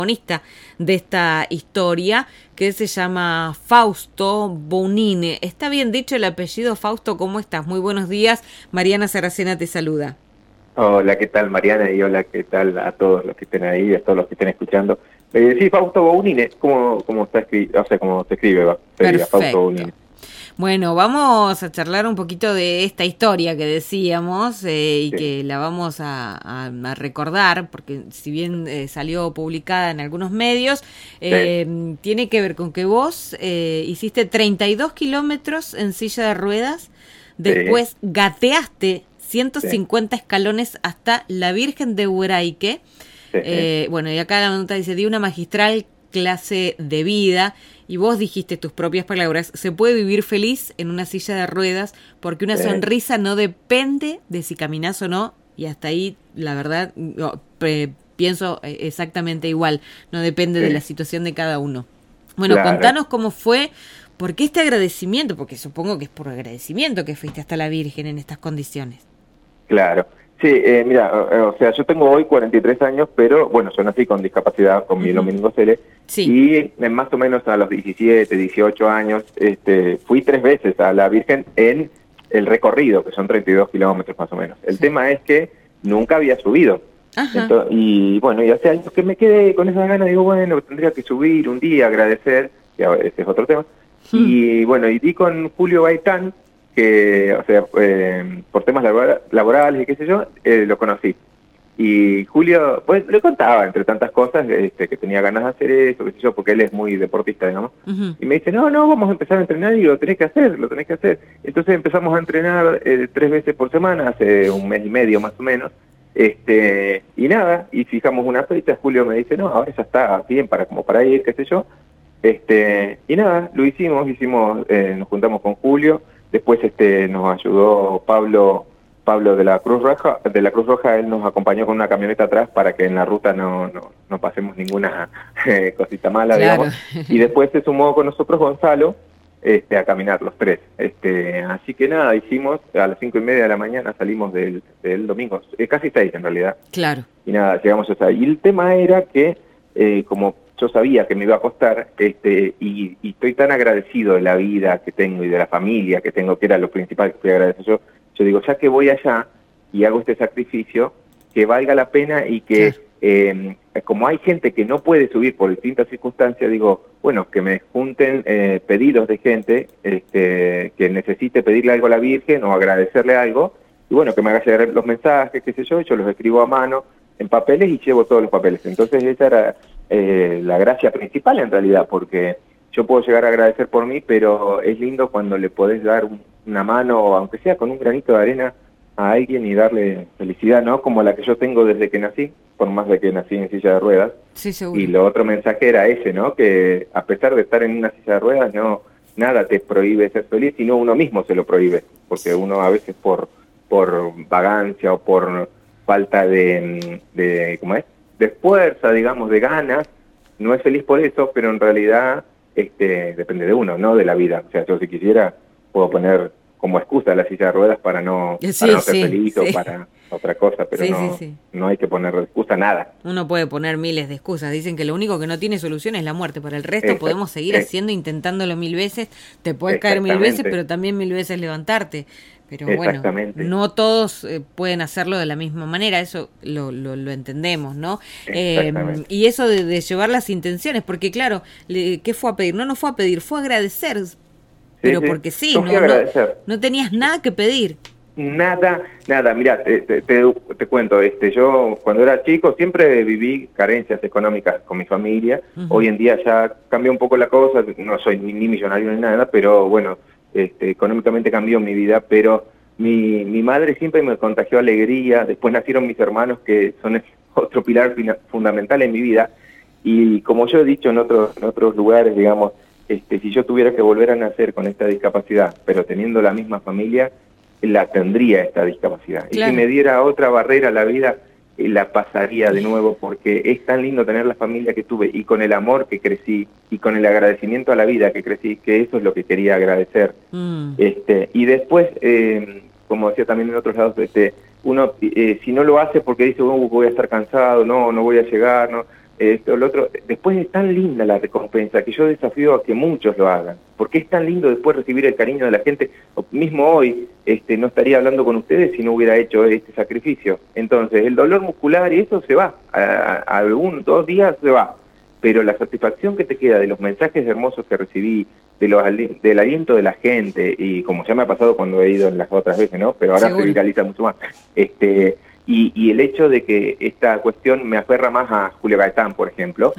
protagonista de esta historia, que se llama Fausto Bounine. ¿Está bien dicho el apellido, Fausto? ¿Cómo estás? Muy buenos días. Mariana Saracena te saluda. Hola, ¿qué tal, Mariana? Y hola, ¿qué tal a todos los que estén ahí, a todos los que estén escuchando? Sí, Fausto Bounine, ¿cómo está escrito? O sea, cómo se escribe, sería Fausto Bounine. Bueno, vamos a charlar un poquito de esta historia que decíamos y sí, que la vamos a recordar, porque si bien salió publicada en algunos medios, tiene que ver con que vos hiciste 32 kilómetros en silla de ruedas, después gateaste 150 escalones hasta la Virgen de Hueraique. Bueno, y acá la nota dice, di una magistral clase de vida, y vos dijiste tus propias palabras: se puede vivir feliz en una silla de ruedas porque una sonrisa no depende de si caminás o no, y hasta ahí la verdad pienso exactamente igual, no depende de la situación de cada uno. Bueno, contanos cómo fue, por qué este agradecimiento, porque supongo que es por agradecimiento que fuiste hasta la Virgen en estas condiciones. Claro. Sí, mira, o sea, yo tengo hoy 43 años, pero bueno, yo nací con discapacidad, con mielomeningocele, y más o menos a los 17, 18 años, fui 3 veces a la Virgen en el recorrido, que son 32 kilómetros más o menos. El tema es que nunca había subido. Entonces, y bueno, y hace años que me quedé con esas ganas, digo, bueno, tendría que subir un día, agradecer, que ese es otro tema. Y bueno, y di con Julio Gaitán, que, o sea, por temas laborales y qué sé yo, lo conocí. Y Julio, pues, le contaba, entre tantas cosas, que tenía ganas de hacer eso, qué sé yo, porque él es muy deportista, digamos. Y me dice, no, vamos a empezar a entrenar y lo tenés que hacer. Entonces empezamos a entrenar 3 veces por semana, hace un mes y medio más o menos. Y nada, y fijamos una fecha. Julio me dice, no, ahora ya está bien para ir, qué sé yo. Y nada, lo hicimos, nos juntamos con Julio. Después nos ayudó Pablo de la Cruz Roja, él nos acompañó con una camioneta atrás para que en la ruta no pasemos ninguna cosita mala, digamos. Y después se sumó con nosotros Gonzalo a caminar los 3. Así que nada, hicimos a las 5:30 de la mañana, salimos del domingo, casi 6 en realidad. Claro. Y nada, llegamos hasta ahí. Y el tema era que, como yo sabía que me iba a costar, y estoy tan agradecido de la vida que tengo y de la familia que tengo, que era lo principal que fui a agradecer yo digo, ya que voy allá y hago este sacrificio, que valga la pena y que, como hay gente que no puede subir por distintas circunstancias, digo, bueno, que me junten pedidos de gente que necesite pedirle algo a la Virgen o agradecerle algo, y bueno, que me haga llegar los mensajes, qué sé yo los escribo a mano en papeles y llevo todos los papeles. Entonces esa era la gracia principal en realidad, porque yo puedo llegar a agradecer por mí, pero es lindo cuando le podés dar una mano, aunque sea con un granito de arena, a alguien y darle felicidad, ¿no? Como la que yo tengo desde que nací, por más de que nací en silla de ruedas. Sí, seguro. Y lo otro mensaje era ese, ¿no? Que a pesar de estar en una silla de ruedas, no, nada te prohíbe ser feliz, sino uno mismo se lo prohíbe, porque uno a veces por vagancia o por falta de ¿cómo es? De fuerza, digamos, de ganas, no es feliz por eso, pero en realidad depende de uno, no de la vida. O sea, yo si quisiera puedo poner como excusa la silla de ruedas para no ser feliz o para otra cosa, pero no hay que poner excusa nada. Uno puede poner miles de excusas. Dicen que lo único que no tiene solución es la muerte. Para el resto podemos seguir haciendo, intentándolo 1000 veces. Te puedes caer 1000 veces, pero también 1000 veces levantarte. Pero bueno, no todos pueden hacerlo de la misma manera, eso lo entendemos, ¿no? Y eso de llevar las intenciones, porque claro, ¿qué fue a pedir? No fue a pedir, fue a agradecer, pero porque no tenías nada que pedir. Nada, mira, te cuento, yo cuando era chico siempre viví carencias económicas con mi familia. Hoy en día ya cambió un poco la cosa, no soy ni millonario ni nada, pero bueno, económicamente cambió mi vida, pero mi madre siempre me contagió alegría. Después nacieron mis hermanos, que son otro pilar fundamental en mi vida, y como yo he dicho en otros lugares, digamos, si yo tuviera que volver a nacer con esta discapacidad, pero teniendo la misma familia, la tendría esta discapacidad. Claro. Y si me diera otra barrera a la vida, la pasaría de nuevo, porque es tan lindo tener la familia que tuve, y con el amor que crecí, y con el agradecimiento a la vida que crecí, que eso es lo que quería agradecer. Y después, como decía también en otros lados, uno si no lo hace porque dice, voy a estar cansado, no voy a llegar, no esto, lo otro. Después es tan linda la recompensa que yo desafío a que muchos lo hagan, porque es tan lindo después recibir el cariño de la gente. Mismo hoy no estaría hablando con ustedes si no hubiera hecho este sacrificio. Entonces el dolor muscular y eso se va, a 1 2 días se va, pero la satisfacción que te queda de los mensajes hermosos que recibí, del aliento de la gente, y como ya me ha pasado cuando he ido en las otras veces, ¿no? Pero ahora se viraliza mucho más. Y el hecho de que esta cuestión me aferra más a Julio Gaitán, por ejemplo,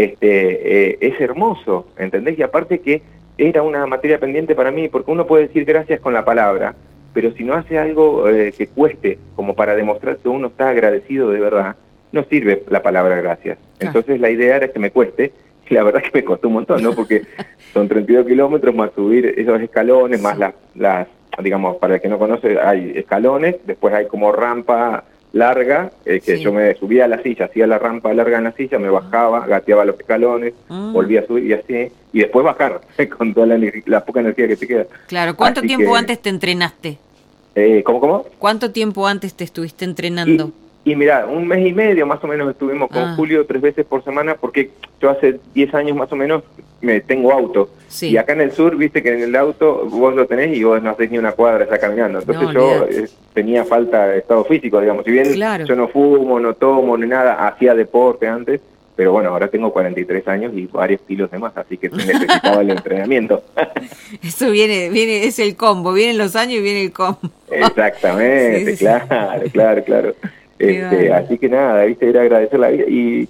es hermoso, ¿entendés? Y aparte que era una materia pendiente para mí, porque uno puede decir gracias con la palabra, pero si no hace algo que cueste, como para demostrar que uno está agradecido de verdad, no sirve la palabra gracias. Entonces la idea era que me cueste, y la verdad es que me costó un montón, ¿no? Porque son 32 kilómetros más subir esos escalones, más las digamos, para el que no conoce, hay escalones, después hay como rampa larga, que yo me subía a la silla, hacía la rampa larga en la silla, me bajaba, gateaba los escalones, volvía a subir y así, y después bajar, con toda la poca energía que te queda. Claro, ¿cuánto tiempo antes te entrenaste? ¿Cómo? ¿Cuánto tiempo antes te estuviste entrenando? Y mira, 1 mes y medio más o menos estuvimos con Julio 3 veces por semana, porque yo hace 10 años más o menos tengo auto. Sí. Y acá en el sur, viste que en el auto vos lo tenés y vos no hacés ni una cuadra ya caminando. Entonces yo tenía falta de estado físico, digamos. Si bien yo no fumo, no tomo, ni nada, hacía deporte antes, pero bueno, ahora tengo 43 años y varios kilos de más, así que necesitaba el entrenamiento. Eso viene, es el combo, vienen los años y viene el combo. Exactamente, sí. Claro. Así que nada, viste, era agradecer la vida y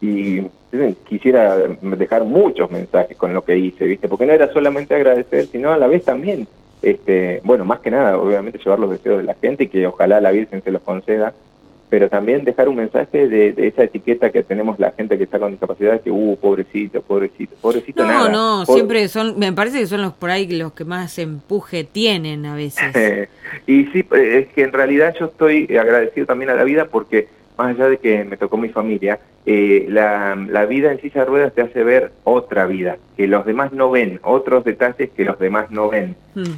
quisiera dejar muchos mensajes con lo que hice, viste, porque no era solamente agradecer, sino a la vez también, bueno, más que nada, obviamente llevar los deseos de la gente y que ojalá la Virgen se los conceda, pero también dejar un mensaje de esa etiqueta que tenemos la gente que está con discapacidad, que pobrecito, nada. No, siempre son, me parece que son los por ahí los que más empuje tienen a veces. Y sí, es que en realidad yo estoy agradecido también a la vida porque, más allá de que me tocó mi familia, la vida en silla de ruedas te hace ver otra vida, que los demás no ven, otros detalles que los demás no ven.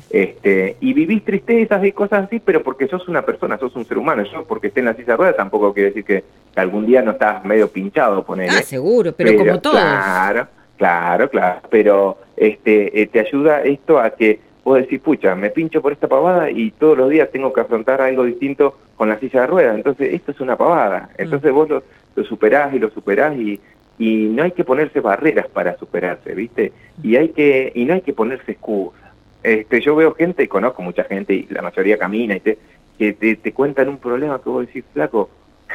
Y vivís tristezas y cosas así, pero porque sos una persona, sos un ser humano. Yo, porque esté en la silla de ruedas, tampoco quiere decir que algún día no estás medio pinchado, ponele. Seguro, pero como todos. Claro, pero te ayuda esto a que vos decís, pucha, me pincho por esta pavada y todos los días tengo que afrontar algo distinto con la silla de ruedas. Entonces, esto es una pavada. Entonces vos lo superás y no hay que ponerse barreras para superarse, ¿viste? Y no hay que ponerse excusas. Yo veo gente, conozco mucha gente, y la mayoría camina, que te cuentan un problema que vos decís, flaco,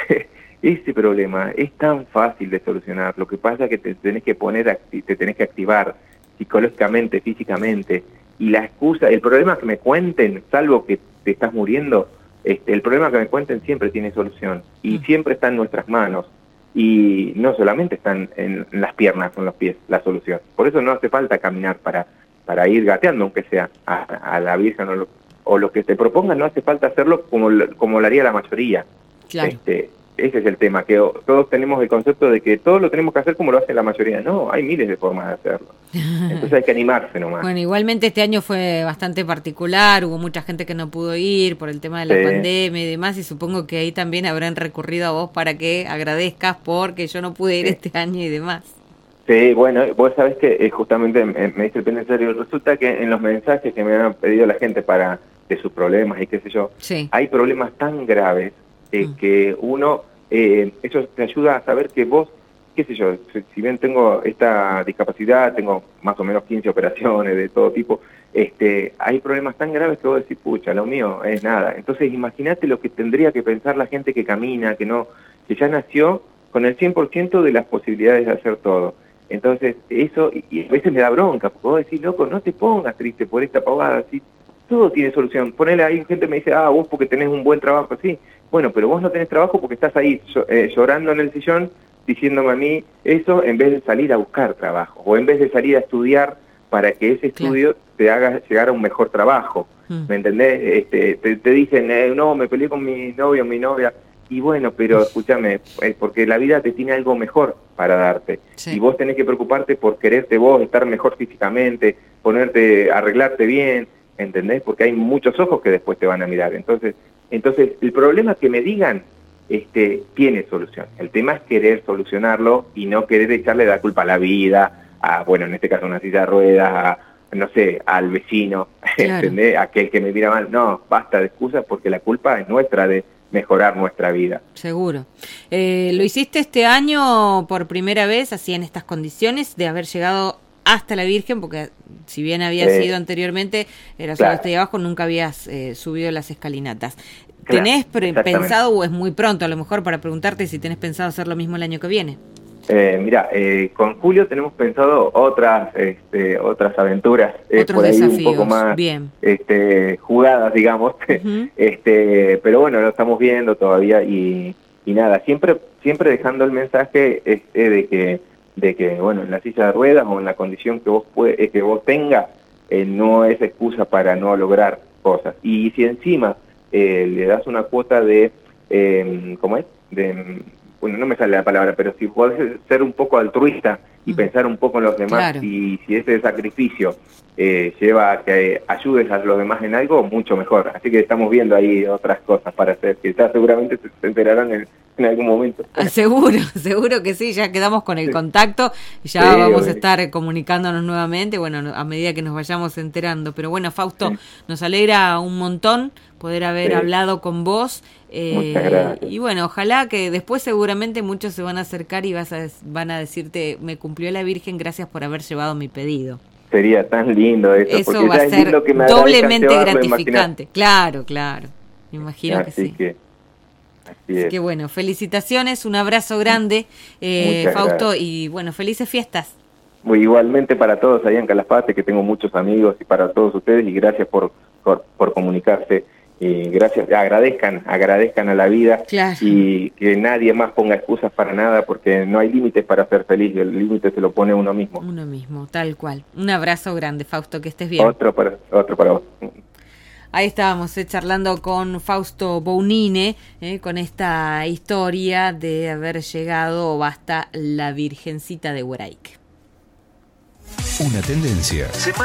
ese problema es tan fácil de solucionar. Lo que pasa es que te tenés que activar psicológicamente, físicamente. Y la excusa, el problema que me cuenten, salvo que te estás muriendo, el problema que me cuenten siempre tiene solución. Y siempre está en nuestras manos. Y no solamente están en las piernas o en los pies la solución. Por eso no hace falta caminar para ir gateando, aunque sea a la Virgen o lo que te propongan, no hace falta hacerlo como lo haría la mayoría. Claro. Ese es el tema, que todos tenemos el concepto de que todo lo tenemos que hacer como lo hace la mayoría. No, hay miles de formas de hacerlo. Entonces hay que animarse nomás. Bueno, igualmente este año fue bastante particular, hubo mucha gente que no pudo ir por el tema de la pandemia y demás, y supongo que ahí también habrán recurrido a vos para que agradezcas porque yo no pude ir este año y demás. Sí, bueno, vos sabés que justamente me dice el penitenciario, resulta que en los mensajes que me han pedido la gente de sus problemas y qué sé yo, hay problemas tan graves que uno, eso te ayuda a saber que vos, qué sé yo, si bien tengo esta discapacidad, tengo más o menos 15 operaciones de todo tipo, hay problemas tan graves que vos decís, pucha, lo mío es nada. Entonces imagínate lo que tendría que pensar la gente que camina, que ya nació con el 100% de las posibilidades de hacer todo. Entonces eso, y a veces me da bronca, porque vos decís, loco, no te pongas triste por esta pavada, si todo tiene solución. Ponele ahí, gente me dice, vos porque tenés un buen trabajo, sí. Bueno, pero vos no tenés trabajo porque estás ahí llorando en el sillón, diciéndome a mí eso, en vez de salir a buscar trabajo, o en vez de salir a estudiar para que ese estudio te haga llegar a un mejor trabajo. ¿Me entendés? Te dicen, no, me peleé con mi novio o mi novia, y bueno, pero escúchame, porque la vida te tiene algo mejor para darte, y vos tenés que preocuparte por quererte vos, estar mejor físicamente, arreglarte bien, ¿entendés? Porque hay muchos ojos que después te van a mirar. Entonces el problema que me digan, tiene solución. El tema es querer solucionarlo y no querer echarle la culpa a la vida, bueno, en este caso una silla de ruedas, no sé, al vecino, claro. ¿Entendés? Aquel que me mira mal. No, basta de excusas porque la culpa es nuestra de mejorar nuestra vida. Seguro. ¿Lo hiciste este año por primera vez, así en estas condiciones, de haber llegado hasta la Virgen? Porque si bien había sido anteriormente, era solo hasta ahí abajo, nunca habías subido las escalinatas. ¿Tenés pensado, o es muy pronto a lo mejor para preguntarte si tenés pensado hacer lo mismo el año que viene? Mira, con Julio tenemos pensado otras aventuras, otros por ahí desafíos, un poco más bien. Jugadas, digamos, pero bueno, lo estamos viendo todavía y nada, siempre dejando el mensaje de que bueno, en la silla de ruedas o en la condición que vos tengas, no es excusa para no lograr cosas. Y si encima le das una cuota de, ¿cómo es? Bueno, no me sale la palabra, pero si podés ser un poco altruista y pensar un poco en los demás, claro. Y si ese sacrificio lleva a que ayudes a los demás en algo, mucho mejor. Así que estamos viendo ahí otras cosas para hacer, que ya seguramente se enterarán en algún momento. Seguro que sí, ya quedamos con el contacto, ya vamos a estar comunicándonos nuevamente, bueno, a medida que nos vayamos enterando. Pero bueno, Fausto, nos alegra un montón poder haber hablado con vos. Muchas gracias. Y bueno, ojalá que después seguramente muchos se van a acercar y van a decirte, me cumplió la Virgen, gracias por haber llevado mi pedido. Sería tan lindo eso, porque va a ser doblemente gratificante. Claro, me imagino que sí. Así que bueno, felicitaciones, un abrazo grande, Fausto, gracias. Y bueno, felices fiestas. Igualmente para todos allá en Calafate, que tengo muchos amigos, y para todos ustedes, y gracias por comunicarse. Y gracias, agradezcan a la vida, claro. Y que nadie más ponga excusas para nada, porque no hay límites para ser feliz, el límite se lo pone uno mismo. Uno mismo, tal cual. Un abrazo grande, Fausto, que estés bien. Otro para vos. Ahí estábamos charlando con Fausto Bounine, con esta historia de haber llegado hasta la Virgencita de Huaraich. Una tendencia.